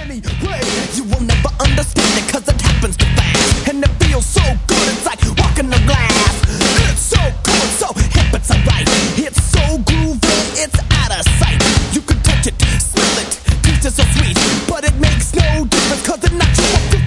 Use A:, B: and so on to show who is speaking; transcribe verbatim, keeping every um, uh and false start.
A: anyway. You will never understand it cause it happens too fast. And it feels so good, it's like walking the glass. It's so cool, it's so hip, it's alright. It's so groovy, it's out of sight. You can touch it, smell it, taste it so sweet. But it makes no difference cause it's not you.